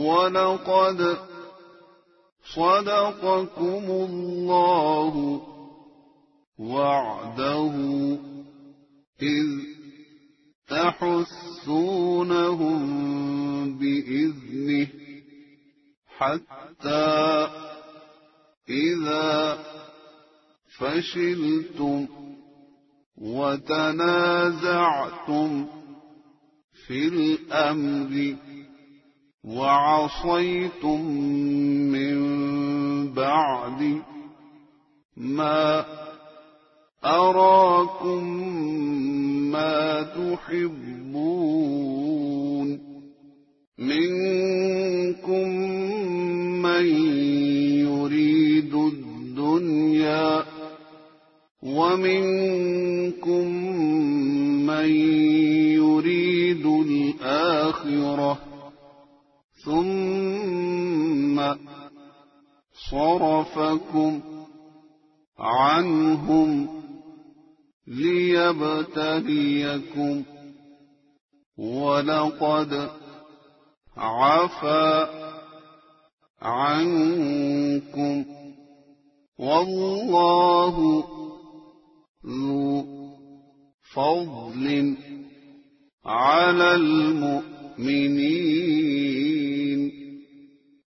ولقد صدقكم الله وعده إذ تحسونهم بإذنه حتى إذا فشلتم وتنازعتم في الأمر وعصيتم من بعد ما أراكم ما تحبون منكم من يريد الدنيا ومنكم من يريد الآخرة ثم صرفكم عنهم ليبتليكم ولقد عفا عنكم والله ذو فضل على المؤمنين